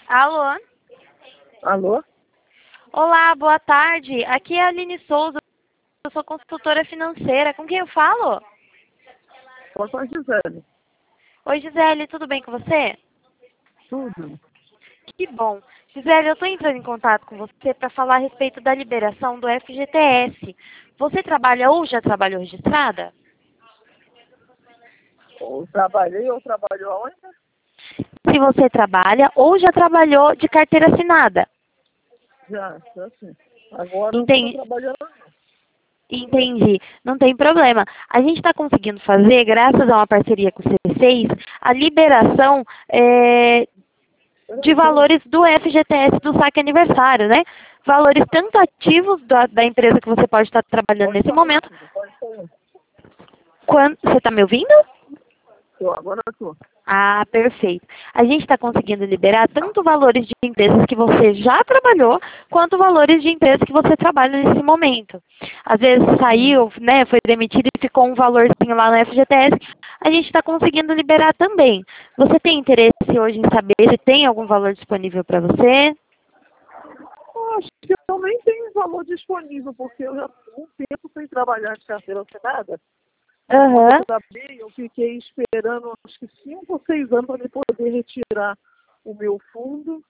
Alô? Alô? Olá, boa tarde. Aqui é a Aline Souza, eu sou consultora financeira. Com quem eu falo? Fala com a Gisele. Oi, Gisele, tudo bem com você? Tudo. Que bom. Gisele, eu estou entrando em contato com você para falar a respeito da liberação do FGTS. Você trabalha ou já trabalhou registrada? Eu trabalhei ou trabalhou aonde? Se você trabalha ou já trabalhou de carteira assinada. Já sim. Agora eu não estou Entendi. trabalhando, não. Entendi, não tem problema. A gente está conseguindo fazer, graças a uma parceria com o C6, a liberação de valores do FGTS do saque aniversário, né? Valores tanto ativos da empresa que você pode estar trabalhando Pode nesse falar, momento. filho, pode falar. Você está me ouvindo? Agora eu estou. Ah, perfeito. A gente está conseguindo liberar tanto valores de empresas que você já trabalhou, quanto valores de empresas que você trabalha nesse momento. Às vezes saiu, né, foi demitido e ficou um valorzinho lá no FGTS, a gente está conseguindo liberar também. Você tem interesse hoje em saber se tem algum valor disponível para você? Acho que eu nem tenho valor disponível, porque eu já estou um tempo sem trabalhar de carteira assinada. Quando Aham, eu trabalhei, eu fiquei esperando acho que 5 ou 6 anos para poder retirar o meu fundo.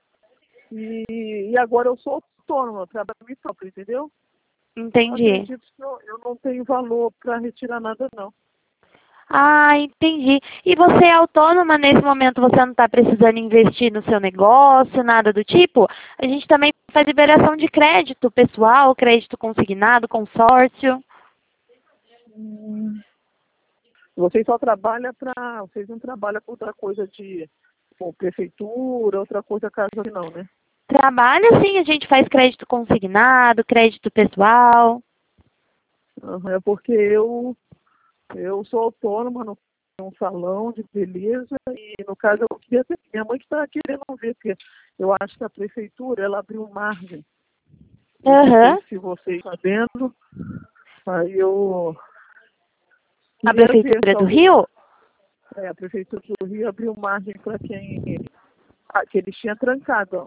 E agora eu sou autônoma, trabalho para mim próprio, entendeu? Eu entendi. acredito que eu não tenho valor para retirar nada, não. Ah, entendi. E você é autônoma nesse momento, você não está precisando investir no seu negócio, nada do tipo? A gente também faz liberação de crédito pessoal, crédito consignado, consórcio. Hum, Vocês só trabalham para. Vocês não trabalham com outra coisa de prefeitura, outra coisa casa não, né? Trabalha sim, a gente faz crédito consignado, crédito pessoal. Aham, é porque eu sou autônoma no um salão de beleza e no caso eu queria ter, minha mãe que está querendo ver, porque eu acho que a prefeitura ela abriu margem. Eu não Aham. sei se vocês sabendo, aí eu A queria ver, Prefeitura do talvez Rio? a prefeitura do Rio abriu margem para quem que eles tinham trancado,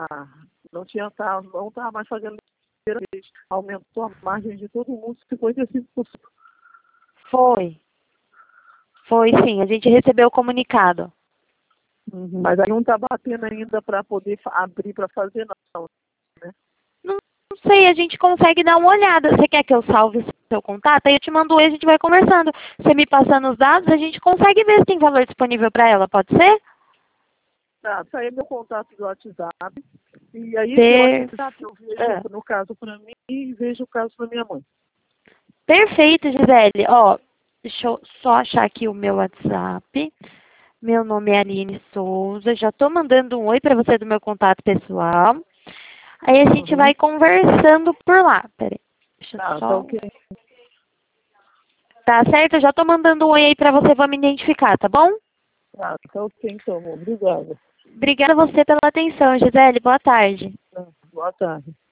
não estava mais fazendo eles aumentou a margem de todo mundo 55%. Foi. Foi sim, a gente recebeu o comunicado. Mas aí não está batendo ainda para poder abrir para fazer, não, né? Não, não sei, a gente consegue dar uma olhada. Você quer que eu salve seu contato? Aí eu te mando e a gente vai conversando. Você me passando os dados, a gente consegue ver se tem valor disponível para ela, pode ser? Tá aí é meu contato do WhatsApp. E aí pelo Per... WhatsApp eu vejo, ah, no caso para mim, e vejo o caso da minha mãe. Perfeito, Gisele. Ó, deixa eu só achar aqui o meu WhatsApp. Meu nome é Aline Souza. Já tô mandando um oi para você do meu contato pessoal. Aí a gente Uhum. vai conversando por lá. Peraí. Deixa eu Tá só. ok. Tá certo? Eu já tô mandando um oi aí para você, vamos me identificar, tá bom? Tá ok então, amor. Obrigada. Obrigada a você pela atenção, Gisele. Boa tarde. Boa tarde.